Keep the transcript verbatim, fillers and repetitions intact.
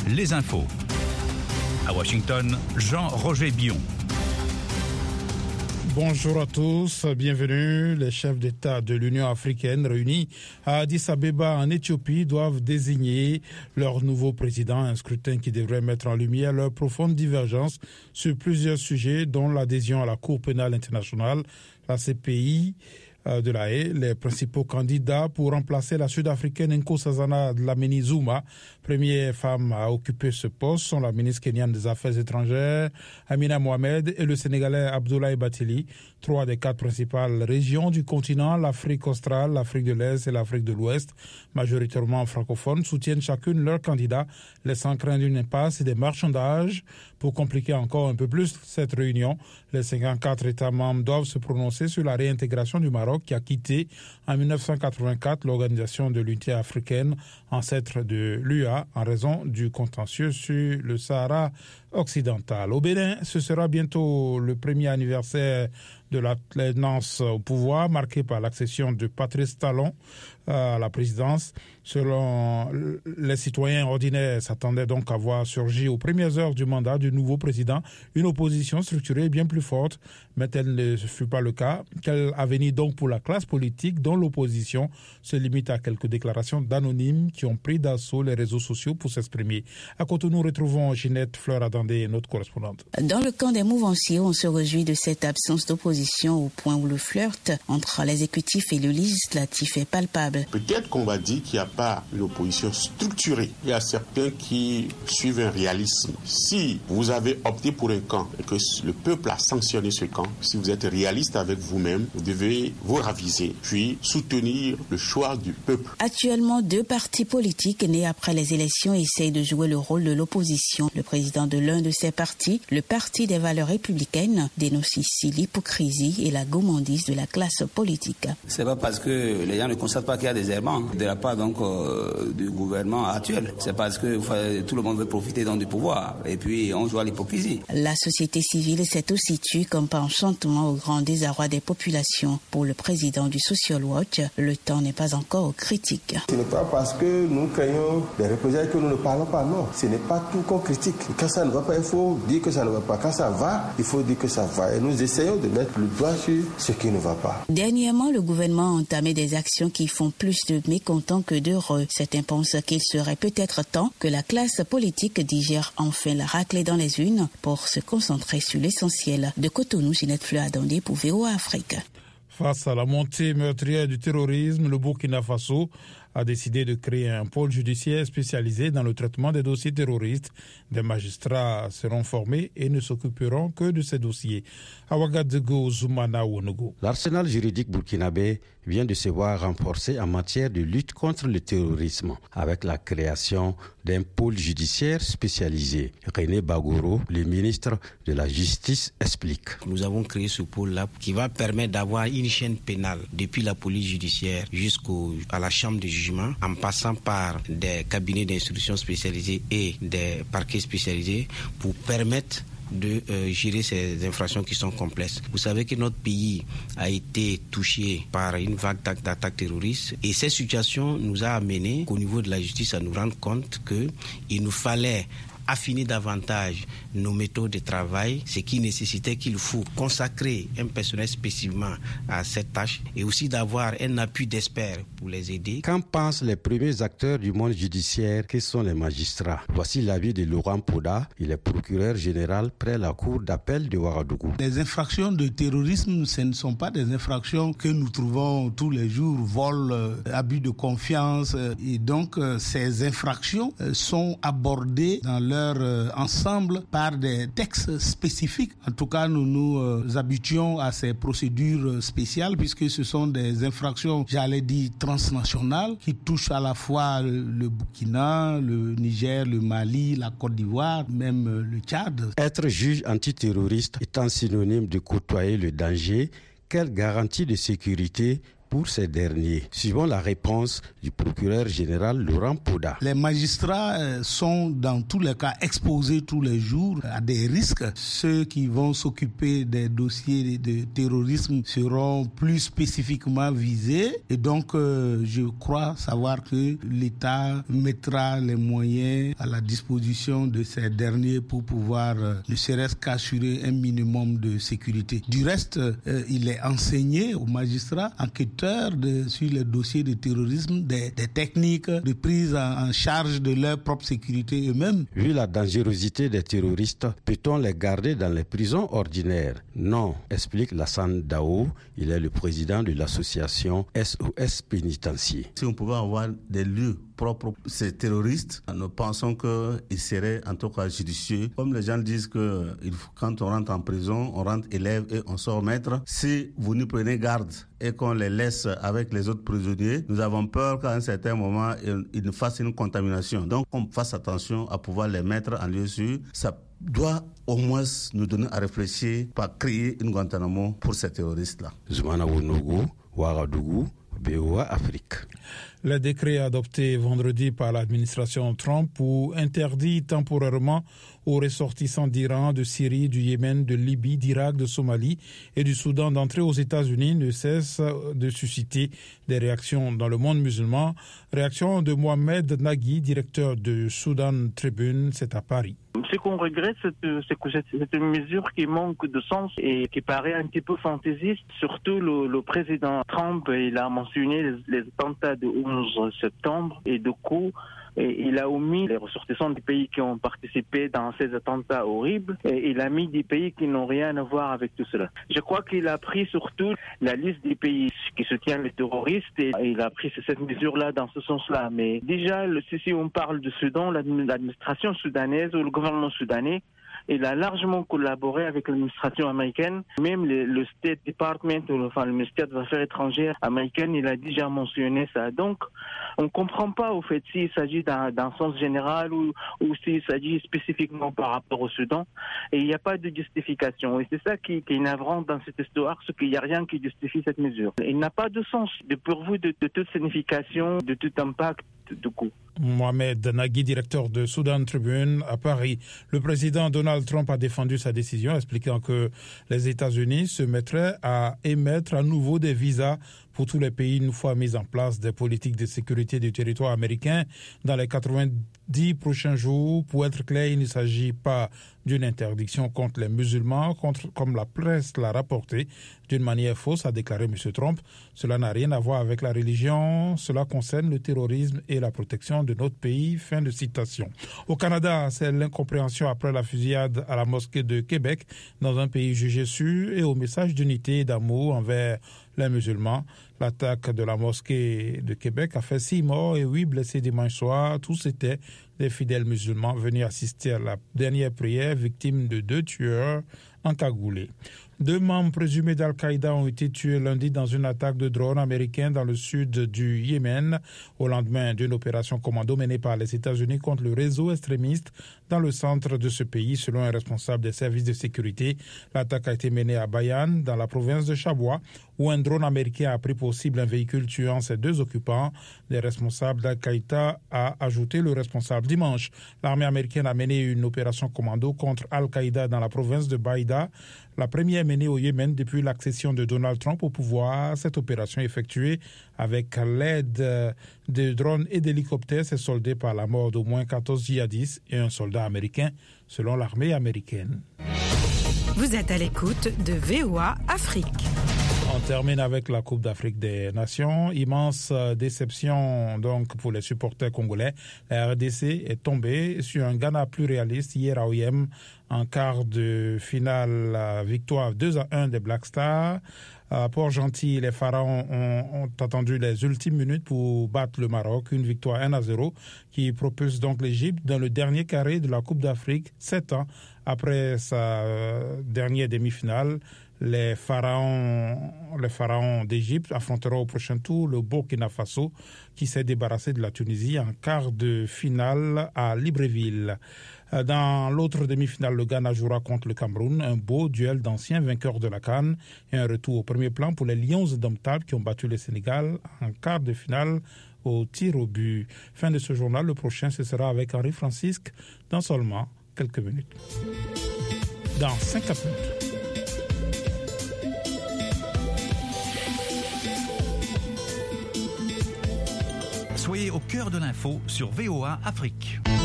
les infos. À Washington, Jean-Roger Billon. Bonjour à tous, bienvenue. Les chefs d'État de l'Union africaine réunis à Addis Abeba en Éthiopie doivent désigner leur nouveau président, un scrutin qui devrait mettre en lumière leurs profondes divergences sur plusieurs sujets, dont l'adhésion à la Cour pénale internationale, la C P I de la Haye. Les principaux candidats pour remplacer la Sud-Africaine Nkosazana Dlamini Zuma, première femme à occuper ce poste, sont la ministre kenyane des Affaires étrangères Amina Mohamed et le Sénégalais Abdoulaye Bathily. Trois des quatre principales régions du continent, l'Afrique australe, l'Afrique de l'Est et l'Afrique de l'Ouest, majoritairement francophones, soutiennent chacune leur candidat, laissant craindre une impasse et des marchandages. Pour compliquer encore un peu plus cette réunion, les cinquante-quatre États membres doivent se prononcer sur la réintégration du Maroc, qui a quitté en mille neuf cent quatre-vingt-quatre l'Organisation de l'Unité africaine, ancêtre de l'U A, en raison du contentieux sur le Sahara occidental. Au Bénin, ce sera bientôt le premier anniversaire de l'alternance au pouvoir, marqué par l'accession de Patrice Talon à la présidence. Selon les citoyens ordinaires, s'attendaient donc à voir surgir aux premières heures du mandat du nouveau président une opposition structurée bien plus forte, mais tel ne fut pas le cas. Quel avenir donc pour la classe politique dont l'opposition se limite à quelques déclarations d'anonymes qui ont pris d'assaut les réseaux sociaux pour s'exprimer? À Cotonou, nous retrouvons Ginette Fleur-Adandé, notre correspondante. Dans le camp des mouvanciers, on se réjouit de cette absence d'opposition au point où le flirt entre l'exécutif et le législatif est palpable. Peut-être qu'on va dire qu'il n'y a pas une opposition structurée. Il y a certains qui suivent un réalisme. Si vous avez opté pour un camp et que le peuple a sanctionné ce camp, si vous êtes réaliste avec vous-même, vous devez vous raviser, puis soutenir le choix du peuple. Actuellement, deux partis politiques nés après les élections essayent de jouer le rôle de l'opposition. Le président de l'un de ces partis, le Parti des valeurs républicaines, dénonce ici l'hypocrisie et la gourmandise de la classe politique. C'est pas parce que les gens ne constatent pas qu'il y a des errements de la part donc euh, du gouvernement actuel. C'est parce que enfin, tout le monde veut profiter donc du pouvoir et puis on joue à l'hypocrisie. La société civile s'est aussi tue comme par enchantement au grand désarroi des populations. Pour le président du Social Watch, le temps n'est pas encore critique. Ce n'est pas parce que nous craignons des représailles que nous ne parlons pas, non. Ce n'est pas tout qu'on critique. Quand ça ne va pas, il faut dire que ça ne va pas. Quand ça va, il faut dire que ça va. Et nous essayons de mettre le doigt sur ce qui ne va pas. Dernièrement, le gouvernement a entamé des actions qui font plus de mécontents que d'heureux. Certains pensent qu'il serait peut-être temps que la classe politique digère enfin la raclée dans les urnes pour se concentrer sur l'essentiel. De Cotonou, Ginette Fleur-Adandé pour V O A Afrique. Face à la montée meurtrière du terrorisme, le Burkina Faso a décidé de créer un pôle judiciaire spécialisé dans le traitement des dossiers terroristes. Des magistrats seront formés et ne s'occuperont que de ces dossiers. Ouagadougou Zoumana Ouanougou. L'arsenal juridique burkinabé vient de se voir renforcé en matière de lutte contre le terrorisme avec la création d'un pôle judiciaire spécialisé. René Bagoro, le ministre de la Justice, explique. Nous avons créé ce pôle-là qui va permettre d'avoir une chaîne pénale depuis la police judiciaire jusqu'à la chambre de jugement, en passant par des cabinets d'instruction spécialisés et des parquets spécialisés pour permettre de euh, gérer ces infractions qui sont complexes. Vous savez que notre pays a été touché par une vague d'attaques terroristes et cette situation nous a amené au niveau de la justice à nous rendre compte qu'il nous fallait affiner davantage nos méthodes de travail, ce qui nécessitait qu'il faut consacrer un personnel spécifiquement à cette tâche et aussi d'avoir un appui d'experts pour les aider. Qu'en pensent les premiers acteurs du monde judiciaire, qui sont les magistrats? Voici l'avis de Laurent Poda, il est procureur général près la cour d'appel de Ouagadougou. Les infractions de terrorisme, ce ne sont pas des infractions que nous trouvons tous les jours, vol, euh, abus de confiance, euh, et donc euh, ces infractions euh, sont abordées dans leur Euh, ensemble par des textes spécifiques. En tout cas, nous nous euh, habituons à ces procédures spéciales puisque ce sont des infractions, j'allais dire, transnationales qui touchent à la fois le, le Burkina, le Niger, le Mali, la Côte d'Ivoire, même euh, le Tchad. Être juge antiterroriste étant synonyme de côtoyer le danger, quelle garantie de sécurité pour ces derniers, suivant la réponse du procureur général Laurent Poda. Les magistrats sont dans tous les cas exposés tous les jours à des risques. Ceux qui vont s'occuper des dossiers de terrorisme seront plus spécifiquement visés et donc euh, je crois savoir que l'État mettra les moyens à la disposition de ces derniers pour pouvoir euh, ne serait-ce qu'assurer un minimum de sécurité. Du reste, euh, il est enseigné aux magistrats enquêteurs de, sur les dossiers de terrorisme des, des techniques de prise en, en charge de leur propre sécurité eux-mêmes. Vu la dangerosité des terroristes, peut-on les garder dans les prisons ordinaires? Non, explique Lassane Dao. Il est le président de l'association S O S Pénitencier. Si on pouvait avoir des lieux propres pour ces terroristes, nous pensons qu'il serait en tout cas judicieux. Comme les gens disent que quand on rentre en prison, on rentre élève et on sort maître. Si vous nous prenez garde et qu'on les laisse avec les autres prisonniers, nous avons peur qu'à un certain moment, ils nous fassent une contamination. Donc, on fasse attention à pouvoir les mettre en lieu sûr. Ça doit au moins nous donner à réfléchir par créer une Guantanamo pour ces terroristes-là. Zoumana Wonogo, Ouagadougou, B O A Afrique. Le décret adopté vendredi par l'administration Trump pour interdit temporairement aux ressortissants d'Iran, de Syrie, du Yémen, de Libye, d'Irak, de Somalie et du Soudan d'entrer aux États-Unis ne cesse de susciter des réactions dans le monde musulman. Réaction de Mohamed Nagui, directeur de Sudan Tribune, c'est à Paris. Ce qu'on regrette, c'est que c'est une mesure qui manque de sens et qui paraît un petit peu fantaisiste. Surtout le, le président Trump, il a mentionné les, les attentats du onze septembre et du coup, et il a omis les ressortissants des pays qui ont participé dans ces attentats horribles et il a mis des pays qui n'ont rien à voir avec tout cela. Je crois qu'il a pris surtout la liste des pays qui soutiennent les terroristes et il a pris cette mesure-là dans ce sens-là. Mais déjà, si on parle du Soudan, l'administration soudanaise ou le gouvernement soudanais, il a largement collaboré avec l'administration américaine. Même le, le State Department, enfin le ministère des Affaires étrangères américain, il a déjà mentionné ça. Donc, on ne comprend pas au fait s'il s'agit d'un, d'un sens général ou, ou s'il s'agit spécifiquement par rapport au Soudan. Et il n'y a pas de justification. Et c'est ça qui, qui est navrant dans cette histoire, c'est qu'il n'y a rien qui justifie cette mesure. Il n'a pas de sens, de pourvu de, de toute signification, de tout impact du coup. Mohamed Nagui, directeur de Sudan Tribune à Paris. Le président Donald Trump a défendu sa décision, expliquant que les États-Unis se mettraient à émettre à nouveau des visas pour tous les pays une fois mis en place des politiques de sécurité du territoire américain dans les quatre-vingt-dix prochains jours. Pour être clair, il ne s'agit pas d'une interdiction contre les musulmans, contre, comme la presse l'a rapporté d'une manière fausse, a déclaré M. Trump. Cela n'a rien à voir avec la religion, cela concerne le terrorisme et la protection de notre pays. Fin de citation. Au Canada, c'est l'incompréhension après la fusillade à la mosquée de Québec, dans un pays jugé sûr, et au message d'unité et d'amour envers les musulmans. L'attaque de la mosquée de Québec a fait six morts et huit blessés dimanche soir. Tous étaient des fidèles musulmans venus assister à la dernière prière, victimes de deux tueurs encagoulés. Deux membres présumés d'Al-Qaïda ont été tués lundi dans une attaque de drone américain dans le sud du Yémen, au lendemain d'une opération commando menée par les États-Unis contre le réseau extrémiste dans le centre de ce pays, selon un responsable des services de sécurité. L'attaque a été menée à Bayan, dans la province de Chabois, où un drone américain a pris pour cible un véhicule tuant ses deux occupants. Les responsables d'Al-Qaïda a ajouté le responsable dimanche. L'armée américaine a mené une opération commando contre Al-Qaïda dans la province de Baïda, la première menée au Yémen depuis l'accession de Donald Trump au pouvoir. Cette opération effectuée avec l'aide de drones et d'hélicoptères s'est soldée par la mort d'au moins quatorze djihadistes et un soldat américain, selon l'armée américaine. Vous êtes à l'écoute de V O A Afrique. On termine avec la Coupe d'Afrique des Nations. Immense déception donc pour les supporters congolais. La R D C est tombée sur un Ghana plus réaliste hier à O I M en quart de finale. Victoire deux à un des Black Stars. À Port-Gentil, les Pharaons ont, ont attendu les ultimes minutes pour battre le Maroc. Une victoire un à zéro qui propulse donc l'Égypte dans le dernier carré de la Coupe d'Afrique, sept ans après sa dernière demi-finale. Les pharaons, les pharaons d'Égypte affronteront au prochain tour le Burkina Faso qui s'est débarrassé de la Tunisie en quart de finale à Libreville. Dans l'autre demi-finale, le Ghana jouera contre le Cameroun. Un beau duel d'anciens vainqueurs de la CAN et un retour au premier plan pour les Lions indomptables qui ont battu le Sénégal en quart de finale au tir au but. Fin de ce journal, le prochain ce sera avec Henri Francisque dans seulement quelques minutes. Dans cinq minutes. Soyez au cœur de l'info sur V O A Afrique.